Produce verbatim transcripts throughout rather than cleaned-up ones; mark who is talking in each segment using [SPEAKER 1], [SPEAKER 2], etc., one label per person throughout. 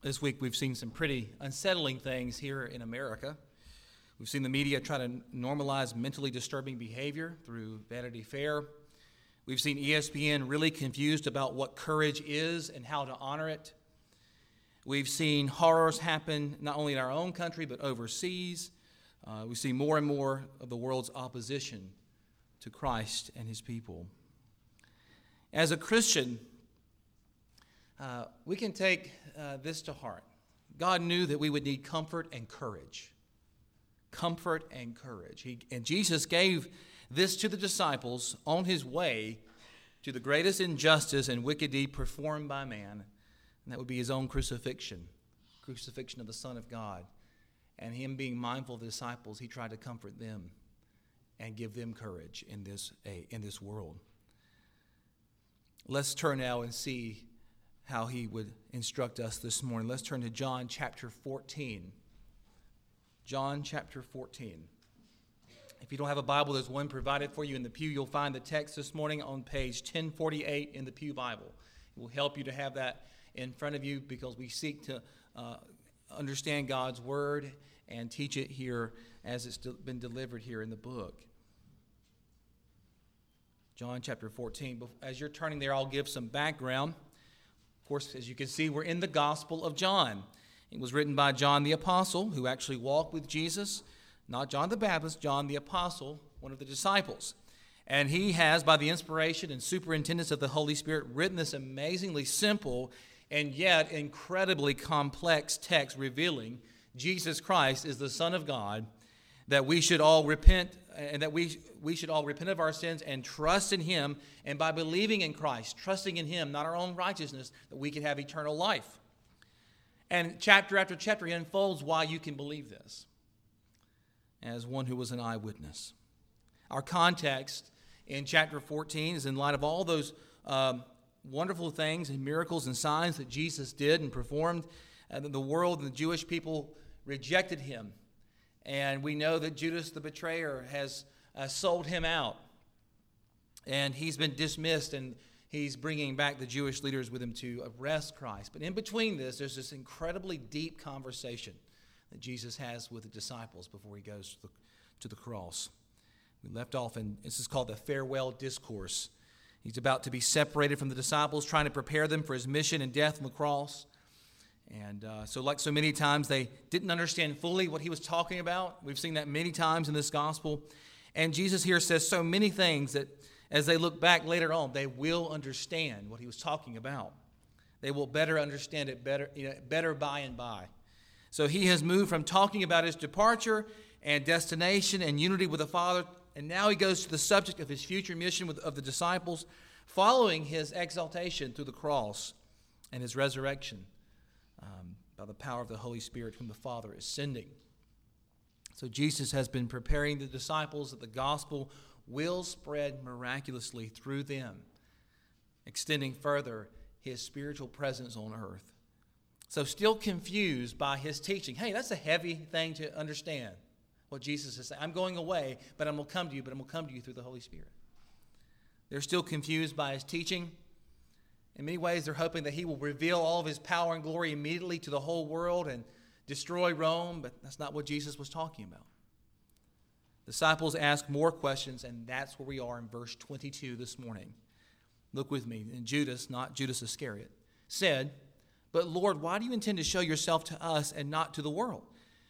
[SPEAKER 1] This week we've seen some pretty unsettling things here in America. We've seen the media try to normalize mentally disturbing behavior through Vanity Fair. We've seen E S P N really confused about what courage is and how to honor it. We've seen horrors happen not only in our own country but overseas. Uh, we see more and more of the world's opposition to Christ and his people. As a Christian, uh, we can take uh, this to heart. God knew that we would need comfort and courage. Comfort and courage. He, and Jesus gave this to the disciples on his way to the greatest injustice and wicked deed performed by man, and that would be his own crucifixion, crucifixion of the Son of God. And him being mindful of the disciples, he tried to comfort them and give them courage in this, in this world. Let's turn now and see how he would instruct us this morning. Let's turn to John chapter fourteen. John chapter fourteen. If you don't have a Bible, there's one provided for you in the pew. You'll find the text this morning on page ten forty-eight in the Pew Bible. It will help you to have that in front of you because we seek to uh, understand God's Word and teach it here as it's been delivered here in the book. John chapter fourteen. As you're turning there, I'll give some background. Of course, as you can see, we're in the Gospel of John. It was written by John the Apostle, who actually walked with Jesus. Not John the Baptist, John the Apostle, one of the disciples. And he has, by the inspiration and superintendence of the Holy Spirit, written this amazingly simple and yet incredibly complex text revealing Jesus Christ is the Son of God, that we should all repent, and that we, we should all repent of our sins and trust in him, and by believing in Christ, trusting in him, not our own righteousness, that we can have eternal life. And chapter after chapter, he unfolds why you can believe this, as one who was an eyewitness. Our context in chapter fourteen is in light of all those um, wonderful things and miracles and signs that Jesus did and performed. Uh, the world and the Jewish people rejected him. And we know that Judas the betrayer has uh, sold him out. And he's been dismissed, and he's bringing back the Jewish leaders with him to arrest Christ. But in between this, there's this incredibly deep conversation that Jesus has with the disciples before he goes to the, to the cross. We left off, and this is called the farewell discourse. He's about to be separated from the disciples, trying to prepare them for his mission and death on the cross. And uh, so like so many times, they didn't understand fully what he was talking about. We've seen that many times in this gospel. And Jesus here says so many things that as they look back later on, they will understand what he was talking about. They will better understand it better, you know, better by and by. So he has moved from talking about his departure and destination and unity with the Father, and now he goes to the subject of his future mission with, of the disciples, following his exaltation through the cross and his resurrection um, by the power of the Holy Spirit whom the Father is sending. So Jesus has been preparing the disciples that the gospel will spread miraculously through them, extending further his spiritual presence on earth. So still confused by his teaching. Hey, that's a heavy thing to understand, what Jesus is saying. I'm going away, but I'm going to come to you, but I'm going to come to you through the Holy Spirit. They're still confused by his teaching. In many ways, they're hoping that he will reveal all of his power and glory immediately to the whole world and destroy Rome, but that's not what Jesus was talking about. Disciples ask more questions, and that's where we are in verse twenty-two this morning. Look with me. And Judas, not Judas Iscariot, said, "But Lord, why do you intend to show yourself to us and not to the world?"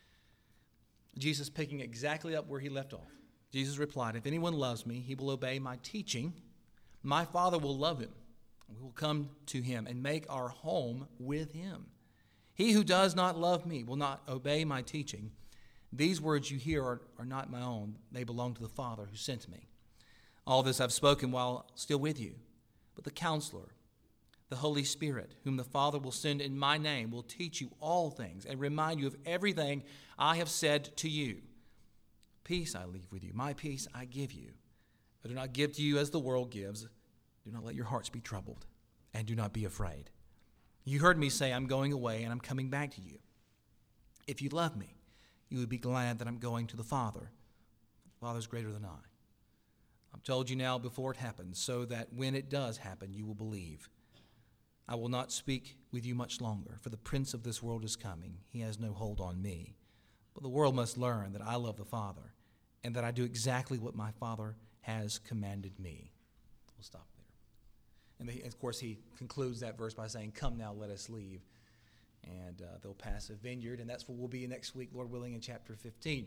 [SPEAKER 1] Jesus picking exactly up where he left off. Jesus replied, "If anyone loves me, he will obey my teaching. My Father will love him. We will come to him and make our home with him. He who does not love me will not obey my teaching. These words you hear are, are not my own. They belong to the Father who sent me. All this I've spoken while still with you. But the Counselor, the Holy Spirit, whom the Father will send in my name, will teach you all things and remind you of everything I have said to you. Peace I leave with you. My peace I give you. I do not give to you as the world gives. Do not let your hearts be troubled, and do not be afraid. You heard me say, I'm going away, and I'm coming back to you. If you love me, you would be glad that I'm going to the Father. The Father is greater than I. I've told you now before it happens, so that when it does happen, you will believe. I will not speak with you much longer, for the prince of this world is coming. He has no hold on me. But the world must learn that I love the Father, and that I do exactly what my Father has commanded me. We'll stop there. And they, of course, he concludes that verse by saying, come now, let us leave. And uh, they'll pass a vineyard, and that's where we'll be next week, Lord willing, in chapter fifteen.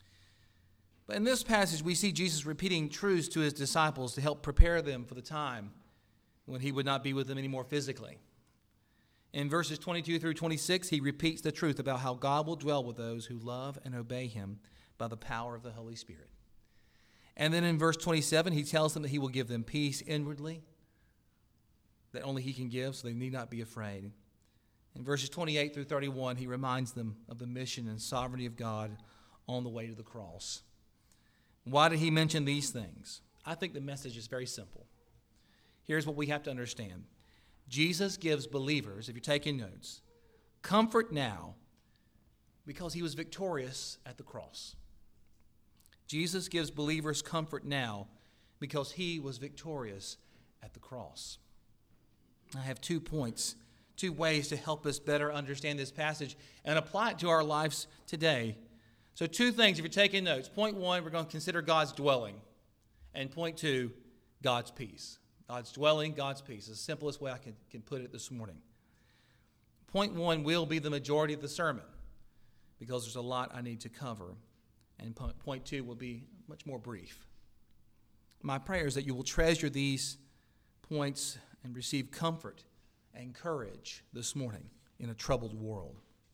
[SPEAKER 1] But in this passage, we see Jesus repeating truths to his disciples to help prepare them for the time when he would not be with them anymore physically. In verses twenty-two through twenty-six, he repeats the truth about how God will dwell with those who love and obey him by the power of the Holy Spirit. And then in verse twenty-seven, he tells them that he will give them peace inwardly that only he can give, so they need not be afraid. In verses twenty-eight through thirty-one, he reminds them of the mission and sovereignty of God on the way to the cross. Why did he mention these things? I think the message is very simple. Here's what we have to understand. Jesus gives believers, if you're taking notes, comfort now because he was victorious at the cross. Jesus gives believers comfort now because he was victorious at the cross. I have two points, two ways to help us better understand this passage and apply it to our lives today. So two things, if you're taking notes. Point one, we're going to consider God's dwelling. And point two, God's peace. God's dwelling, God's peace. It's the simplest way I can, can put it this morning. Point one will be the majority of the sermon because there's a lot I need to cover. And point two will be much more brief. My prayer is that you will treasure these points and receive comfort and courage this morning in a troubled world.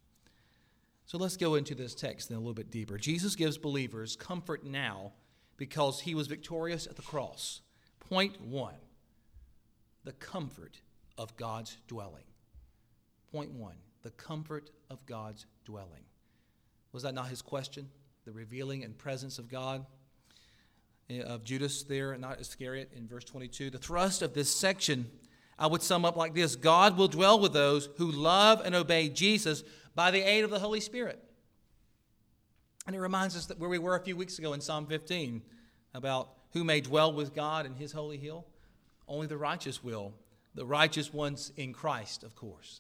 [SPEAKER 1] So let's go into this text then a little bit deeper. Jesus gives believers comfort now because he was victorious at the cross. Point one, the comfort of God's dwelling. Point one, the comfort of God's dwelling. Was that not his question? The revealing and presence of God, of Judas there, not Iscariot, in verse twenty-two. The thrust of this section, I would sum up like this. God will dwell with those who love and obey Jesus by the aid of the Holy Spirit. And it reminds us that where we were a few weeks ago in Psalm fifteen about who may dwell with God in his holy hill. Only the righteous will. The righteous ones in Christ, of course.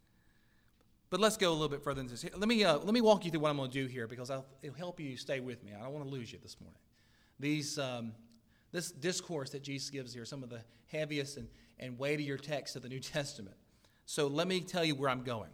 [SPEAKER 1] But let's go a little bit further into this. Let me, uh, let me walk you through what I'm going to do here because I'll, it'll help you stay with me. I don't want to lose you this morning. These, um, this discourse that Jesus gives here, some of the heaviest and, and weightier texts of the New Testament. So let me tell you where I'm going.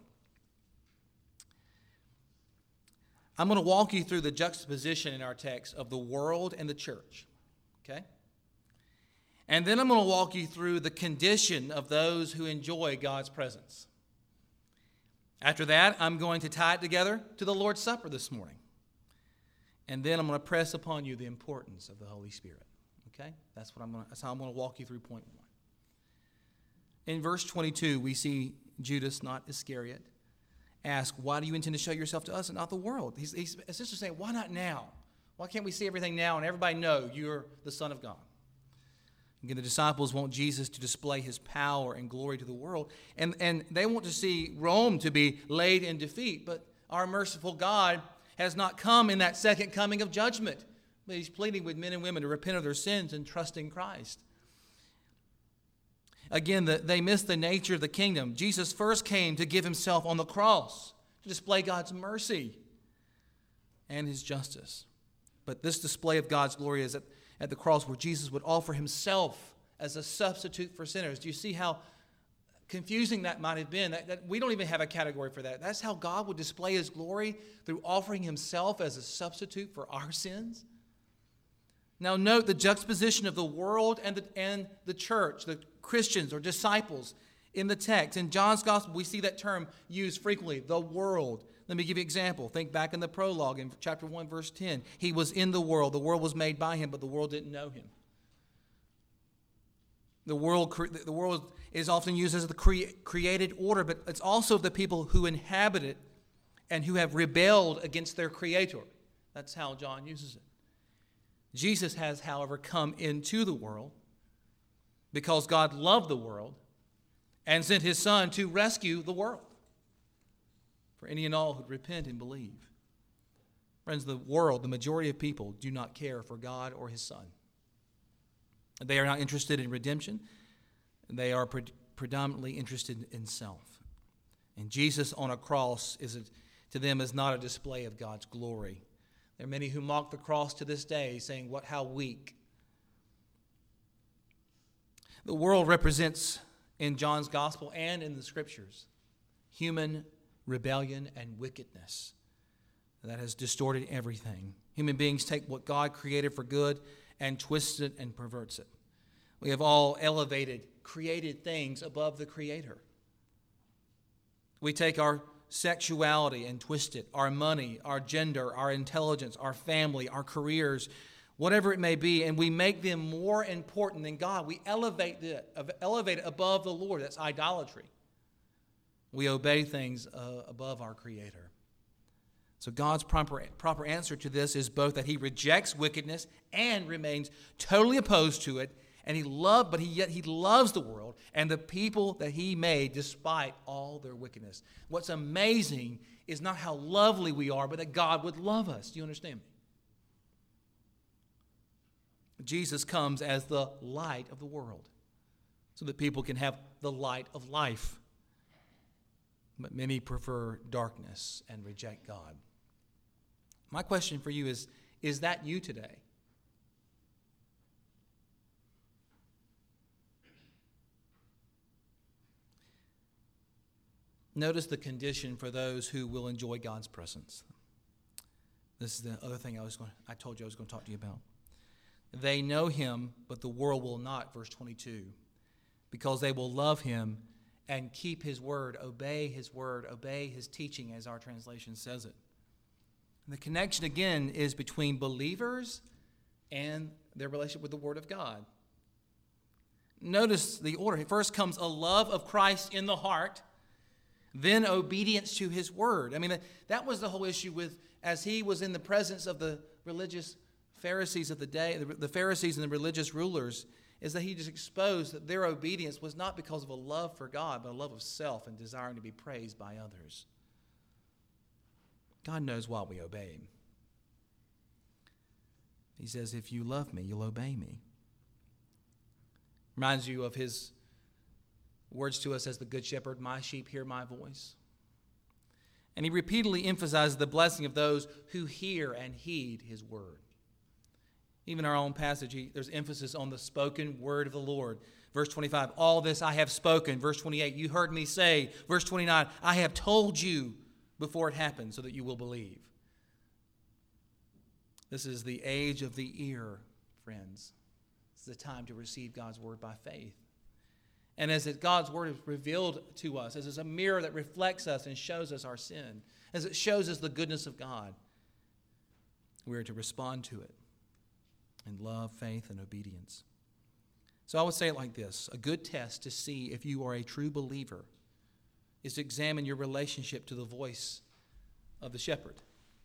[SPEAKER 1] I'm going to walk you through the juxtaposition in our text of the world and the church. Okay? And then I'm going to walk you through the condition of those who enjoy God's presence. After that, I'm going to tie it together to the Lord's Supper this morning. And then I'm going to press upon you the importance of the Holy Spirit. Okay? That's what I'm going to, that's how I'm going to walk you through point one. In verse twenty-two, we see Judas, not Iscariot, ask, why do you intend to show yourself to us and not the world? He's, he's essentially saying, why not now? Why can't we see everything now and everybody know you're the Son of God? Again, the disciples want Jesus to display his power and glory to the world, and, and they want to see Rome to be laid in defeat, but our merciful God has not come in that second coming of judgment, but he's pleading with men and women to repent of their sins and trust in Christ. Again, the, they miss the nature of the kingdom. Jesus first came to give himself on the cross, to display God's mercy and his justice. But this display of God's glory is at, at the cross where Jesus would offer himself as a substitute for sinners. Do you see how confusing that might have been? That, that we don't even have a category for that. That's how God would display his glory, through offering himself as a substitute for our sins. Now note the juxtaposition of the world and the, and the church, the Christians or disciples in the text. In John's gospel, we see that term used frequently, the world. Let me give you an example. Think back in the prologue in chapter one, verse ten. He was in the world. The world was made by him, but the world didn't know him. The world, the world is often used as the cre- created order, but it's also the people who inhabit it and who have rebelled against their creator. That's how John uses it. Jesus has, however, come into the world because God loved the world and sent his Son to rescue the world for any and all who repent and believe. Friends, the world, the majority of people, do not care for God or his Son. They are not interested in redemption. They are pre- predominantly interested in self. And Jesus on a cross is a, to them is not a display of God's glory. There are many who mock the cross to this day, saying, "What? How weak." The world represents, in John's gospel and in the scriptures, human rebellion and wickedness that has distorted everything. Human beings take what God created for good and twist it and perverts it. We have all elevated, created things above the Creator. We take our sexuality and twist it, our money, our gender, our intelligence, our family, our careers, whatever it may be, and we make them more important than God. We elevate it, elevate it above the Lord. That's idolatry. We obey things uh, above our Creator. So God's proper, proper answer to this is both that He rejects wickedness and remains totally opposed to it, and He loved, but he yet He loves the world and the people that He made despite all their wickedness. What's amazing is not how lovely we are, but that God would love us. Do you understand me? Jesus comes as the light of the world so that people can have the light of life. But many prefer darkness and reject God. My question for you is, is that you today? Notice the condition for those who will enjoy God's presence. This is the other thing I was going I told you I was going to talk to you about. They know Him, but the world will not, verse twenty-two, because they will love Him and keep His word, obey His word, obey His teaching, as our translation says it. And the connection, again, is between believers and their relationship with the Word of God. Notice the order. First comes a love of Christ in the heart, then obedience to His word. I mean, that was the whole issue with, as He was in the presence of the religious Pharisees of the day, the Pharisees and the religious rulers, is that He just exposed that their obedience was not because of a love for God, but a love of self and desiring to be praised by others. God knows why we obey Him. He says, if you love me, you'll obey me. Reminds you of His words to us as the Good Shepherd, my sheep hear my voice. And He repeatedly emphasizes the blessing of those who hear and heed His word. Even our own passage, he, there's emphasis on the spoken word of the Lord. Verse twenty-five, all this I have spoken. Verse twenty-eight, you heard me say. Verse twenty-nine, I have told you before it happened so that you will believe. This is the age of the ear, friends. It's the time to receive God's word by faith. And as it, God's word is revealed to us, as it's a mirror that reflects us and shows us our sin, as it shows us the goodness of God, we are to respond to it in love, faith, and obedience. So I would say it like this. A good test to see if you are a true believer is to examine your relationship to the voice of the shepherd.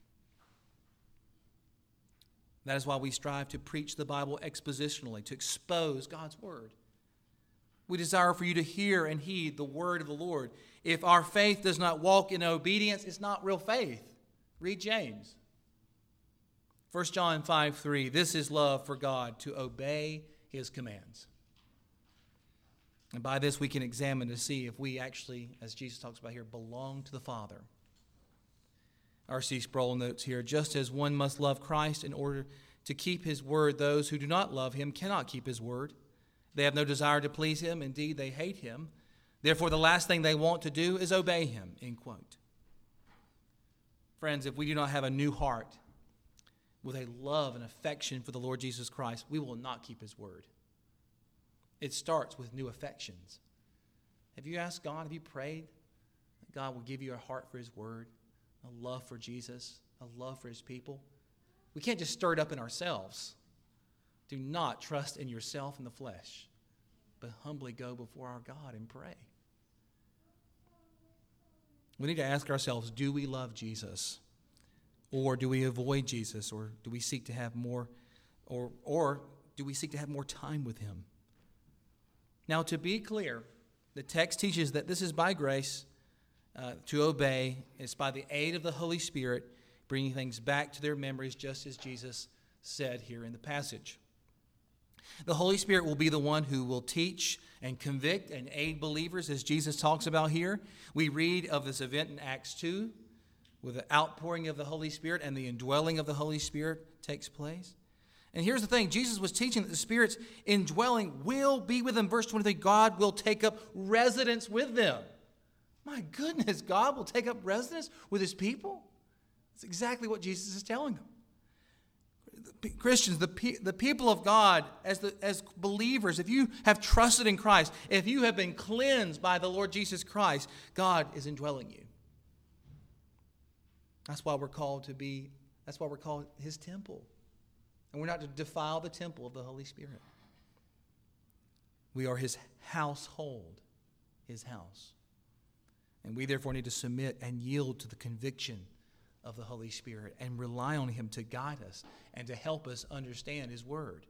[SPEAKER 1] That is why we strive to preach the Bible expositionally, to expose God's word. We desire for you to hear and heed the word of the Lord. If our faith does not walk in obedience, it's not real faith. Read James. First John five three, this is love for God, to obey His commands. And by this we can examine to see if we actually, as Jesus talks about here, belong to the Father. R C Sproul notes here, just as one must love Christ in order to keep His word, those who do not love Him cannot keep His word. They have no desire to please Him. Indeed, they hate Him. Therefore, the last thing they want to do is obey Him, end quote. Friends, if we do not have a new heart with a love and affection for the Lord Jesus Christ, we will not keep His word. It starts with new affections. Have you asked God, have you prayed that God will give you a heart for His word, a love for Jesus, a love for His people? We can't just stir it up in ourselves. Do not trust in yourself and the flesh, but humbly go before our God and pray. We need to ask ourselves, do we love Jesus? Or do we avoid Jesus? Or do we seek to have more, or, or do we seek to have more time with Him? Now, to be clear, the text teaches that this is by grace uh, to obey. It's by the aid of the Holy Spirit, bringing things back to their memories, just as Jesus said here in the passage. The Holy Spirit will be the one who will teach and convict and aid believers, as Jesus talks about here. We read of this event in Acts two, where the outpouring of the Holy Spirit and the indwelling of the Holy Spirit takes place. And here's the thing. Jesus was teaching that the Spirit's indwelling will be with them. Verse twenty-three, God will take up residence with them. My goodness, God will take up residence with his people? That's exactly what Jesus is telling them. Christians, the, pe- the people of God, as, the, as believers, if you have trusted in Christ, if you have been cleansed by the Lord Jesus Christ, God is indwelling you. That's why we're called to be, that's why we're called his temple. And we're not to defile the temple of the Holy Spirit. We are his household, his house. And we therefore need to submit and yield to the conviction of the Holy Spirit and rely on him to guide us and to help us understand his word.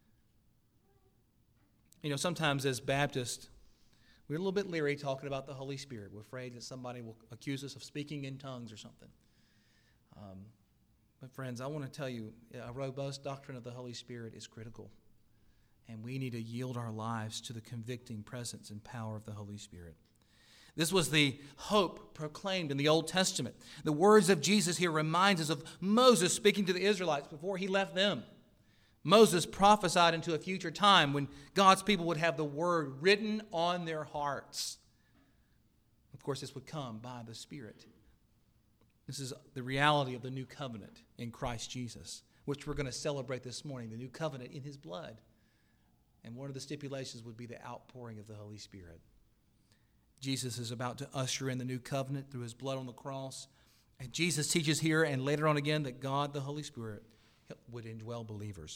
[SPEAKER 1] You know, sometimes as Baptists, we're a little bit leery talking about the Holy Spirit. We're afraid that somebody will accuse us of speaking in tongues or something. Um, but friends, I want to tell you, a robust doctrine of the Holy Spirit is critical. And we need to yield our lives to the convicting presence and power of the Holy Spirit. This was the hope proclaimed in the Old Testament. The words of Jesus here remind us of Moses speaking to the Israelites before he left them. Moses prophesied into a future time when God's people would have the word written on their hearts. Of course, this would come by the Spirit. This is the reality of the new covenant in Christ Jesus, which we're going to celebrate this morning, the new covenant in his blood. And one of the stipulations would be the outpouring of the Holy Spirit. Jesus is about to usher in the new covenant through his blood on the cross. And Jesus teaches here and later on again that God, the Holy Spirit, would indwell believers.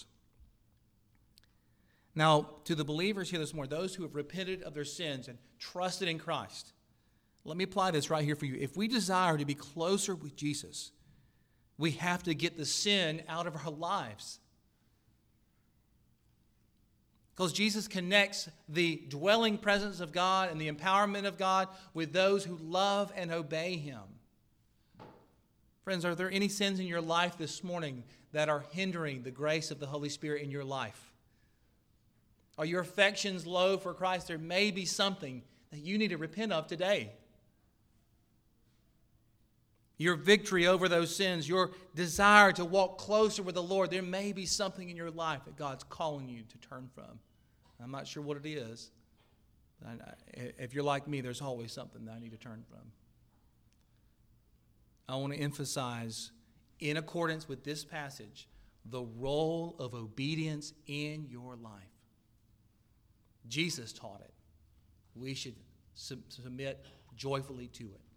[SPEAKER 1] Now, to the believers here this morning, those who have repented of their sins and trusted in Christ, let me apply this right here for you. If we desire to be closer with Jesus, we have to get the sin out of our lives. Because Jesus connects the dwelling presence of God and the empowerment of God with those who love and obey him. Friends, are there any sins in your life this morning that are hindering the grace of the Holy Spirit in your life? Are your affections low for Christ? There may be something that you need to repent of today. Your victory over those sins, your desire to walk closer with the Lord, there may be something in your life that God's calling you to turn from. I'm not sure what it is. If you're like me, there's always something that I need to turn from. I want to emphasize, in accordance with this passage, the role of obedience in your life. Jesus taught it. We should submit joyfully to it.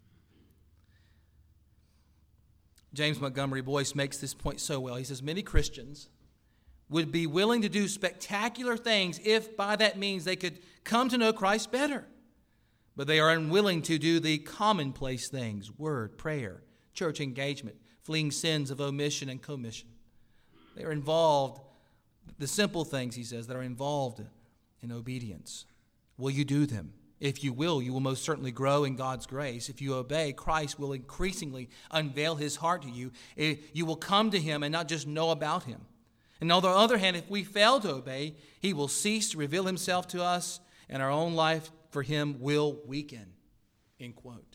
[SPEAKER 1] James Montgomery Boyce makes this point so well. He says, many Christians would be willing to do spectacular things if by that means they could come to know Christ better. But they are unwilling to do the commonplace things, word, prayer, church engagement, fleeing sins of omission and commission. They are involved, the simple things, he says, that are involved in obedience. Will you do them? If you will, you will most certainly grow in God's grace. If you obey, Christ will increasingly unveil his heart to you. You will come to him and not just know about him. And on the other hand, if we fail to obey, he will cease to reveal himself to us, and our own life for him will weaken. End quote.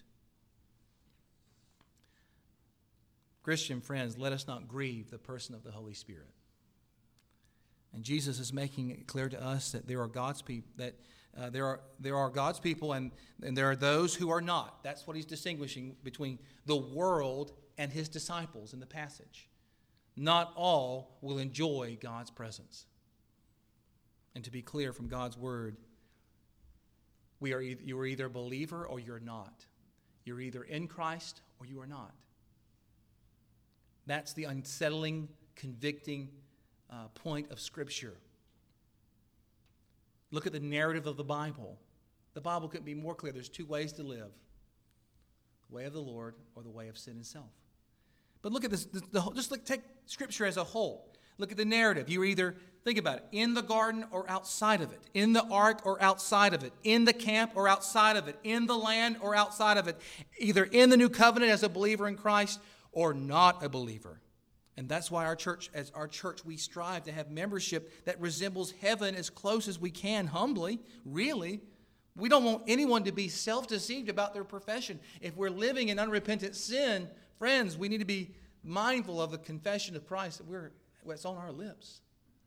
[SPEAKER 1] Christian friends, let us not grieve the person of the Holy Spirit. And Jesus is making it clear to us that there are God's people, that uh, there are there are God's people, and, and there are those who are not. That's what he's distinguishing between the world and his disciples in the passage. Not all will enjoy God's presence. And to be clear from God's word, we are either, you are either a believer or you're not. You're either in Christ or you are not. That's the unsettling, convicting uh, point of Scripture. Look at the narrative of the Bible. The Bible couldn't be more clear. There's two ways to live. The way of the Lord or the way of sin and self. But look at this, the, the, just look, take Scripture as a whole. Look at the narrative. You're either, think about it, in the garden or outside of it, in the ark or outside of it, in the camp or outside of it, in the land or outside of it, either in the new covenant as a believer in Christ or not a believer. And that's why our church, as our church, we strive to have membership that resembles heaven as close as we can, humbly, really. We don't want anyone to be self-deceived about their profession. If we're living in unrepentant sin, friends, we need to be mindful of the confession of Christ that we're, what's on our lips.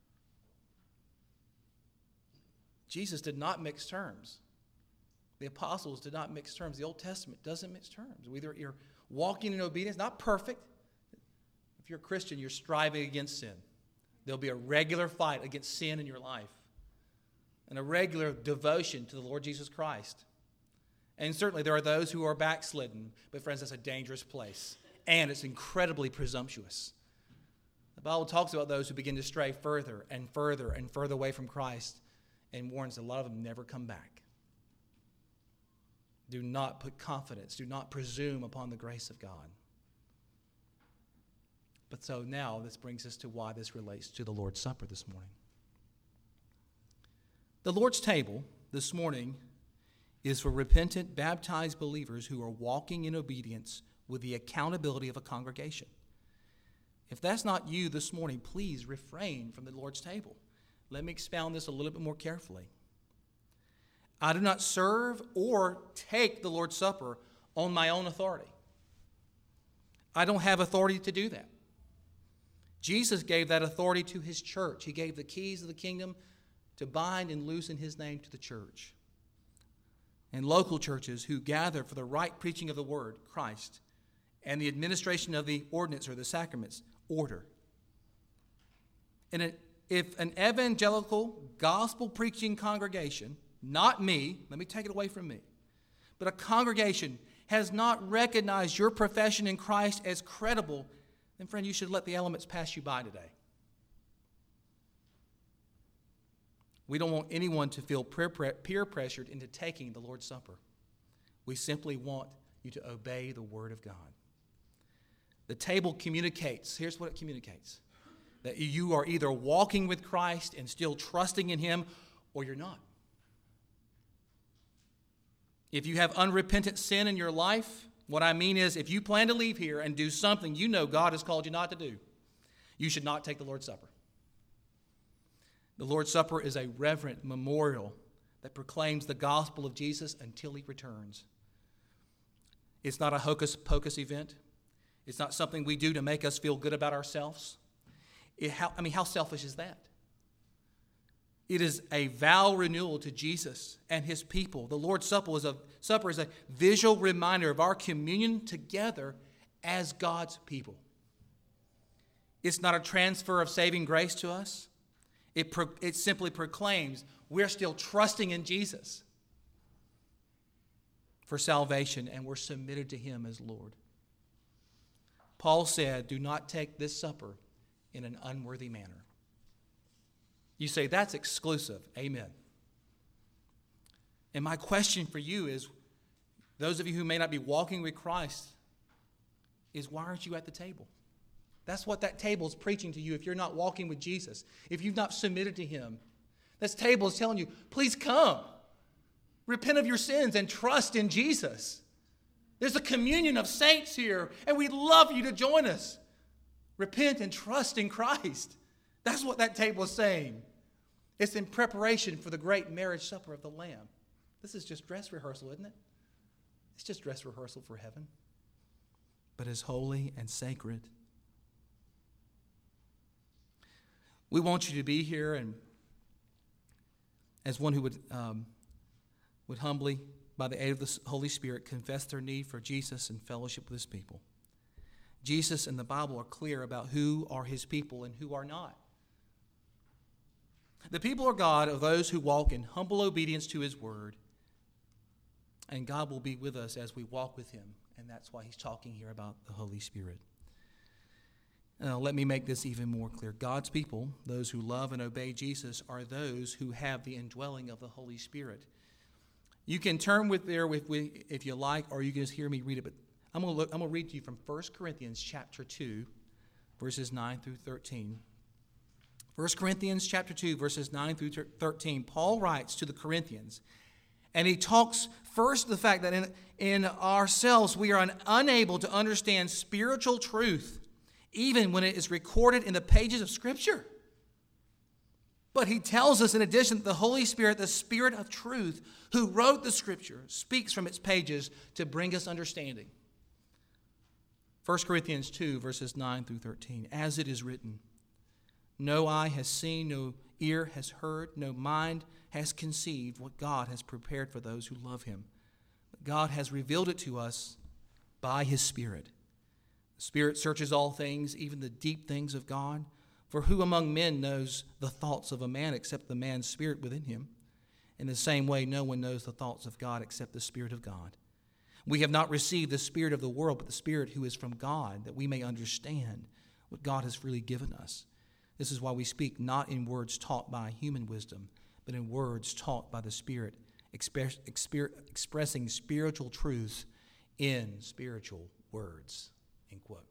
[SPEAKER 1] Jesus did not mix terms. The apostles did not mix terms. The Old Testament doesn't mix terms. Either you're walking in obedience, not perfect. If you're a Christian, you're striving against sin. There'll be a regular fight against sin in your life and a regular devotion to the Lord Jesus Christ. And certainly there are those who are backslidden. But friends, that's a dangerous place. And it's incredibly presumptuous. The Bible talks about those who begin to stray further and further and further away from Christ and warns a lot of them never come back. Do not put confidence, do not presume upon the grace of God. But so now this brings us to why this relates to the Lord's Supper this morning. The Lord's table this morning is for repentant, baptized believers who are walking in obedience with the accountability of a congregation. If that's not you this morning, please refrain from the Lord's table. Let me expound this a little bit more carefully. I do not serve or take the Lord's Supper on my own authority. I don't have authority to do that. Jesus gave that authority to his church. He gave the keys of the kingdom to bind and loose in his name to the church. And local churches who gather for the right preaching of the word, Christ, and the administration of the ordinance or the sacraments, order. And it, if an evangelical, gospel-preaching congregation, not me, let me take it away from me, but a congregation has not recognized your profession in Christ as credible, then friend, you should let the elements pass you by today. We don't want anyone to feel peer pressured into taking the Lord's Supper. We simply want you to obey the Word of God. The table communicates, here's what it communicates, that you are either walking with Christ and still trusting in Him, or you're not. If you have unrepentant sin in your life, what I mean is if you plan to leave here and do something you know God has called you not to do, you should not take the Lord's Supper. The Lord's Supper is a reverent memorial that proclaims the gospel of Jesus until He returns. It's not a hocus-pocus event. It's not something we do to make us feel good about ourselves. It, how, I mean, how selfish is that? It is a vow renewal to Jesus and His people. The Lord's Supper is a, supper is a visual reminder of our communion together as God's people. It's not a transfer of saving grace to us. It, pro, it simply proclaims we're still trusting in Jesus for salvation and we're submitted to Him as Lord. Paul said, do not take this supper in an unworthy manner. You say, that's exclusive. Amen. And my question for you is, those of you who may not be walking with Christ, is why aren't you at the table? That's what that table is preaching to you if you're not walking with Jesus, if you've not submitted to Him. This table is telling you, please come. Repent of your sins and trust in Jesus. There's a communion of saints here, and we'd love you to join us. Repent and trust in Christ. That's what that table is saying. It's in preparation for the great marriage supper of the Lamb. This is just dress rehearsal, isn't it? It's just dress rehearsal for heaven. But it's holy and sacred. We want you to be here and as one who would, um, would humbly, by the aid of the Holy Spirit, confess their need for Jesus and fellowship with His people. Jesus and the Bible are clear about who are His people and who are not. The people of God are those who walk in humble obedience to His word. And God will be with us as we walk with Him. And that's why He's talking here about the Holy Spirit. Now, let me make this even more clear. God's people, those who love and obey Jesus, are those who have the indwelling of the Holy Spirit. You can turn with there if, we, if you like, or you can just hear me read it. But I'm going to look. I'm going to read to you from First Corinthians chapter two, verses nine through thirteen. First Corinthians chapter two, verses nine through thirteen, Paul writes to the Corinthians, and he talks first the fact that in, in ourselves we are unable to understand spiritual truth even when it is recorded in the pages of Scripture. But he tells us in addition that the Holy Spirit, the Spirit of truth, who wrote the Scripture, speaks from its pages to bring us understanding. First Corinthians two, verses nine through thirteen. As it is written, no eye has seen, no ear has heard, no mind has conceived what God has prepared for those who love him. But God has revealed it to us by his Spirit. The Spirit searches all things, even the deep things of God. For who among men knows the thoughts of a man except the man's spirit within him? In the same way, no one knows the thoughts of God except the Spirit of God. We have not received the spirit of the world, but the Spirit who is from God, that we may understand what God has freely given us. This is why we speak not in words taught by human wisdom, but in words taught by the Spirit, express, exper, expressing spiritual truths in spiritual words. End quote.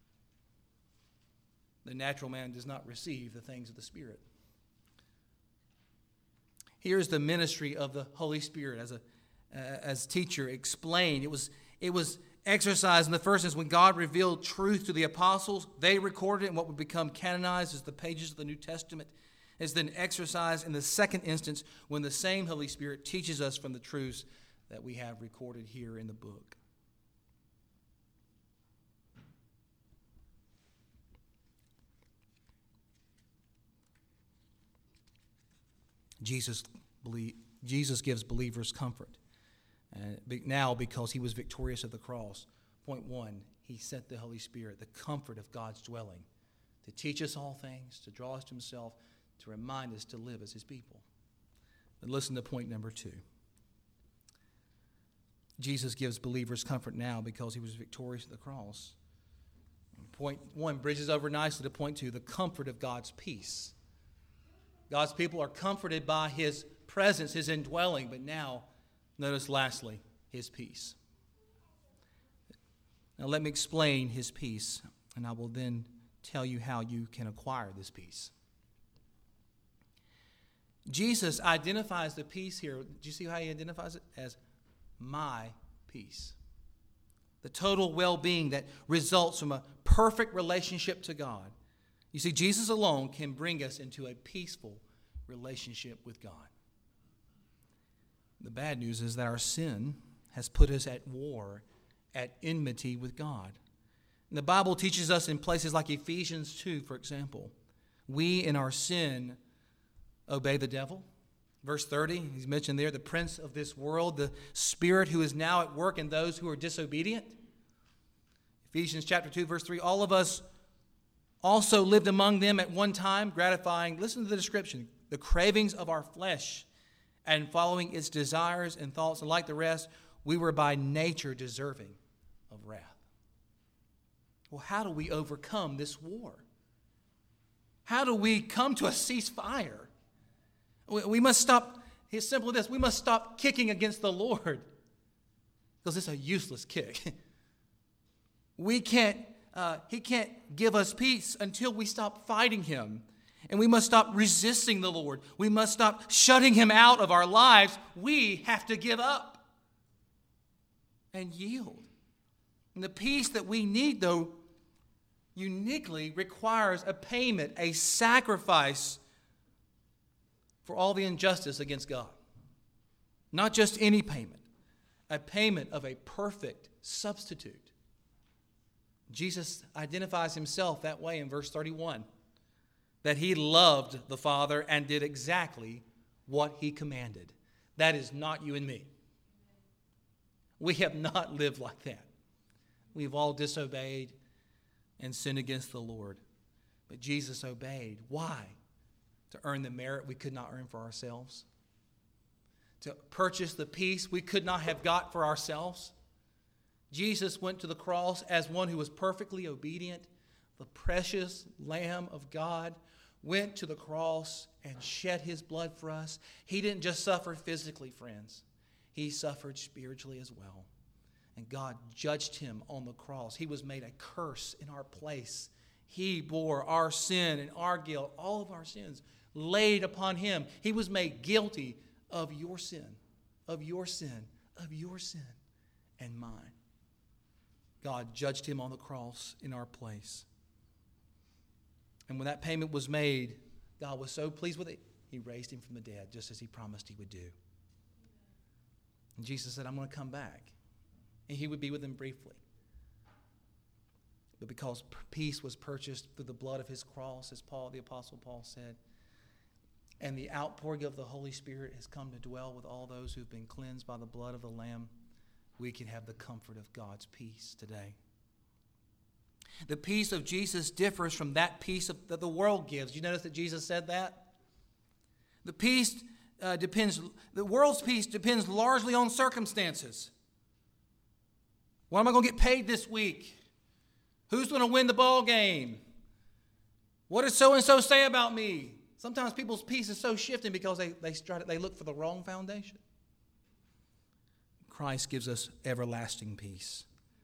[SPEAKER 1] The natural man does not receive the things of the Spirit. Here's the ministry of the Holy Spirit as a uh, as teacher explained. It was it was exercised in the first instance when God revealed truth to the apostles. They recorded it in what would become canonized as the pages of the New Testament. It's then exercised in the second instance when the same Holy Spirit teaches us from the truths that we have recorded here in the book. Jesus, believe, Jesus gives believers comfort. Uh, now because he was victorious at the cross. Point one, he sent the Holy Spirit, the comfort of God's dwelling, to teach us all things, to draw us to himself, to remind us to live as his people. But listen to point number two. Jesus gives believers comfort now because he was victorious at the cross. Point one bridges over nicely to point two, the comfort of God's peace. God's people are comforted by his presence, his indwelling, but now, notice lastly, his peace. Now let me explain his peace, and I will then tell you how you can acquire this peace. Jesus identifies the peace here. Do you see how he identifies it? As my peace. The total well-being that results from a perfect relationship to God. You see, Jesus alone can bring us into a peaceful relationship with God. The bad news is that our sin has put us at war, at enmity with God. And the Bible teaches us in places like Ephesians two, for example, we in our sin obey the devil. Verse thirty, he's mentioned there, the prince of this world, the spirit who is now at work in those who are disobedient. Ephesians chapter two, verse three, all of us also lived among them at one time, gratifying, listen to the description, the cravings of our flesh and following its desires and thoughts. And like the rest, we were by nature deserving of wrath. Well, how do we overcome this war? How do we come to a ceasefire? We must stop, it's simple as this, we must stop kicking against the Lord because it's a useless kick. We can't, uh, he can't give us peace until we stop fighting him. And we must stop resisting the Lord. We must stop shutting him out of our lives. We have to give up and yield. And the peace that we need, though, uniquely requires a payment, a sacrifice for all the injustice against God. Not just any payment, a payment of a perfect substitute. Jesus identifies himself that way in verse thirty-one, that he loved the Father and did exactly what he commanded. That is not you and me. We have not lived like that. We've all disobeyed and sinned against the Lord. But Jesus obeyed. Why? To earn the merit we could not earn for ourselves. To purchase the peace we could not have got for ourselves. Jesus went to the cross as one who was perfectly obedient. The precious Lamb of God went to the cross and shed his blood for us. He didn't just suffer physically, friends. He suffered spiritually as well. And God judged him on the cross. He was made a curse in our place. He bore our sin and our guilt, all of our sins, laid upon him. He was made guilty of your sin, of your sin, of your sin, and mine. God judged him on the cross in our place. And when that payment was made, God was so pleased with it, he raised him from the dead, just as he promised he would do. And Jesus said, I'm going to come back. And he would be with them briefly. But because peace was purchased through the blood of his cross, as Paul, the Apostle Paul said, and the outpouring of the Holy Spirit has come to dwell with all those who've been cleansed by the blood of the Lamb, we can have the comfort of God's peace today. The peace of Jesus differs from that peace of, that the world gives. You notice that Jesus said that? The peace uh, depends, the world's peace depends largely on circumstances. What am I going to get paid this week? Who's going to win the ball game? What does so-and-so say about me? Sometimes people's peace is so shifting because they, they, try to, they look for the wrong foundation. Christ gives us everlasting peace.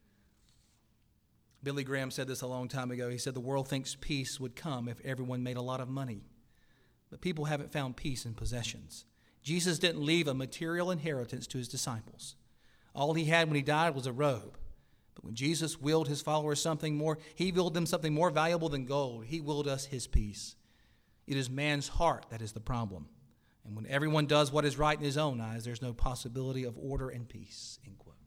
[SPEAKER 1] Billy Graham said this a long time ago. He said the world thinks peace would come if everyone made a lot of money. But people haven't found peace in possessions. Jesus didn't leave a material inheritance to his disciples. All he had when he died was a robe. But when Jesus willed his followers something more, he willed them something more valuable than gold. He willed us his peace. It is man's heart that is the problem. And when everyone does what is right in his own eyes, there's no possibility of order and peace, end quote.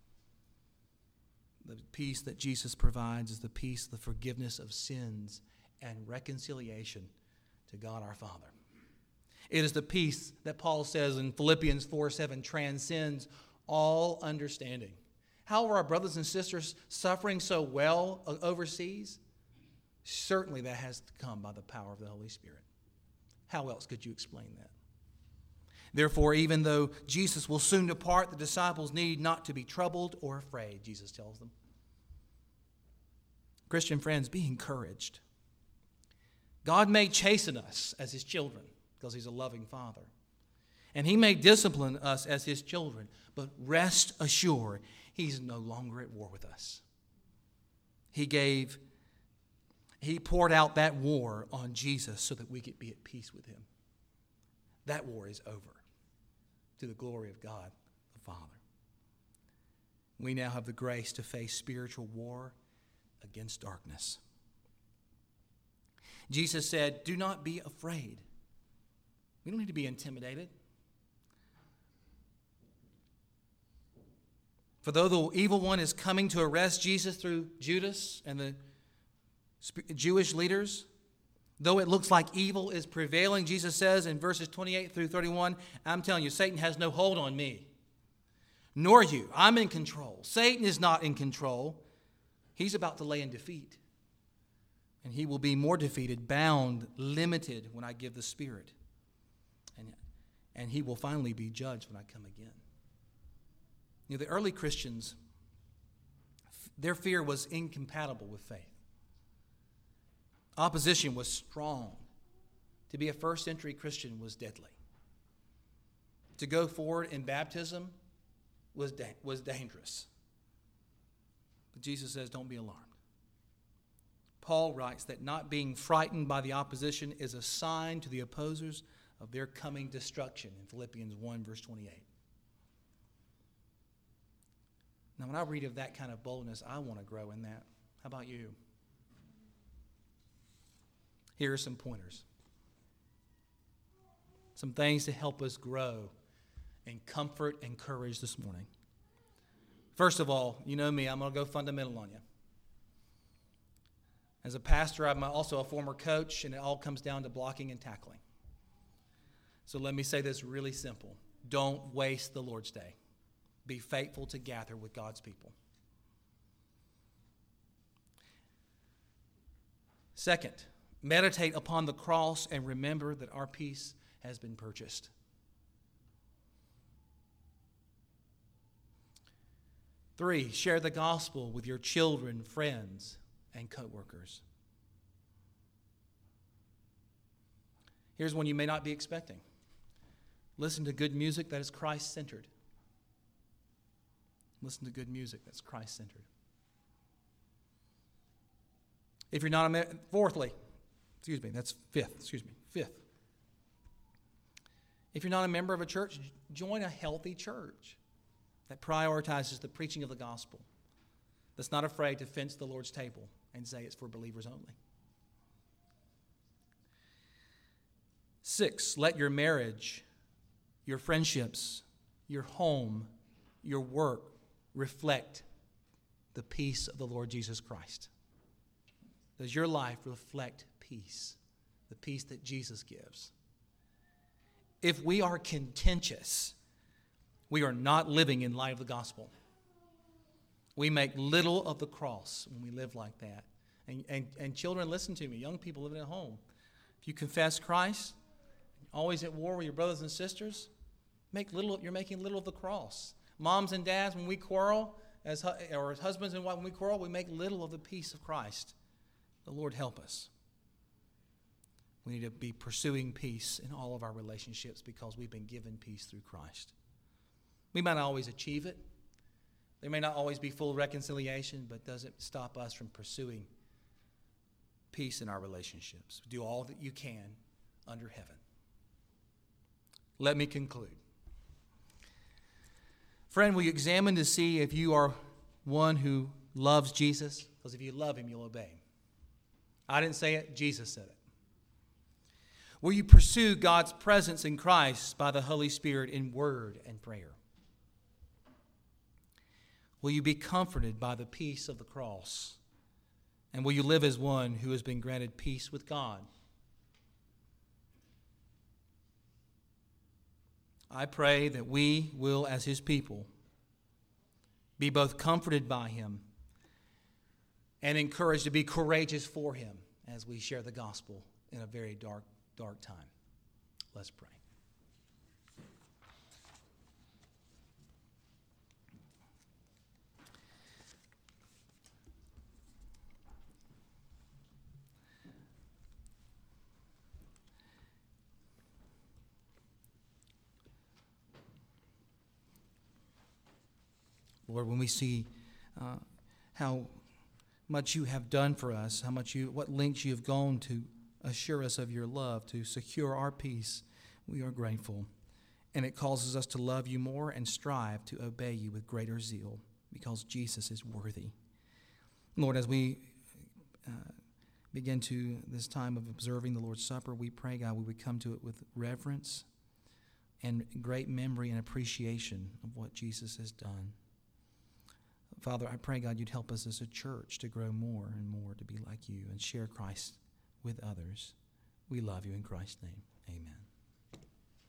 [SPEAKER 1] The peace that Jesus provides is the peace, the forgiveness of sins and reconciliation to God our Father. It is the peace that Paul says in Philippians four seven transcends all understanding. How are our brothers and sisters suffering so well overseas? Certainly that has to come by the power of the Holy Spirit. How else could you explain that? Therefore, even though Jesus will soon depart, the disciples need not to be troubled or afraid, Jesus tells them. Christian friends, be encouraged. God may chasten us as his children because he's a loving Father. And he may discipline us as his children, but rest assured, he's no longer at war with us. He gave, he poured out that war on Jesus so that we could be at peace with him. That war is over to the glory of God the Father. We now have the grace to face spiritual war against darkness. Jesus said, do not be afraid. We don't need to be intimidated. For though the evil one is coming to arrest Jesus through Judas and the Jewish leaders, though it looks like evil is prevailing, Jesus says in verses twenty-eight through thirty-one, I'm telling you, Satan has no hold on me, nor you. I'm in control. Satan is not in control. He's about to lay in defeat. And he will be more defeated, bound, limited when I give the Spirit. And, and he will finally be judged when I come again. You know, the early Christians, their fear was incompatible with faith. Opposition was strong. To be a first century Christian was deadly. To go forward in baptism was, da- was dangerous. But Jesus says, don't be alarmed. Paul writes that not being frightened by the opposition is a sign to the opposers of their coming destruction in Philippians one, verse twenty-eight. Now, when I read of that kind of boldness, I want to grow in that. How about you? Here are some pointers. Some things to help us grow in comfort and courage this morning. First of all, you know me, I'm going to go fundamental on you. As a pastor, I'm also a former coach, and it all comes down to blocking and tackling. So let me say this really simple. Don't waste the Lord's Day. Be faithful to gather with God's people. Second, meditate upon the cross and remember that our peace has been purchased. Three, share the gospel with your children, friends, and co-workers. Here's one you may not be expecting. Listen to good music that is Christ-centered. Listen to good music that's Christ-centered. If you're not a me- fourthly, excuse me, that's fifth, excuse me, fifth. If you're not a member of a church, join a healthy church that prioritizes the preaching of the gospel, that's not afraid to fence the Lord's table and say it's for believers only. Six, let your marriage, your friendships, your home, your work reflect the peace of the Lord Jesus Christ. Does your life reflect peace, the peace that Jesus gives? If we are contentious, we are not living in light of the gospel. We make little of the cross when we live like that. And, and, and children, listen to me, young people living at home. If you confess Christ, always at war with your brothers and sisters, make little. You're making little of the cross. Moms and dads, when we quarrel, as or as husbands and wives, when we quarrel, we make little of the peace of Christ. The Lord help us. We need to be pursuing peace in all of our relationships because we've been given peace through Christ. We might not always achieve it. There may not always be full reconciliation, but doesn't stop us from pursuing peace in our relationships. Do all that you can under heaven. Let me conclude. Friend, will you examine to see if you are one who loves Jesus? Because if you love him, you'll obey him. I didn't say it, Jesus said it. Will you pursue God's presence in Christ by the Holy Spirit in word and prayer? Will you be comforted by the peace of the cross? And will you live as one who has been granted peace with God? I pray that we will, as his people, be both comforted by him and encouraged to be courageous for him as we share the gospel in a very dark, dark time. Let's pray. Lord, when we see uh, how much you have done for us, how much you, what lengths you have gone to assure us of your love, to secure our peace, we are grateful. And it causes us to love you more and strive to obey you with greater zeal because Jesus is worthy. Lord, as we uh, begin to this time of observing the Lord's Supper, we pray, God, we would come to it with reverence and great memory and appreciation of what Jesus has done. Father, I pray, God, you'd help us as a church to grow more and more to be like you and share Christ with others. We love you in Christ's name. Amen.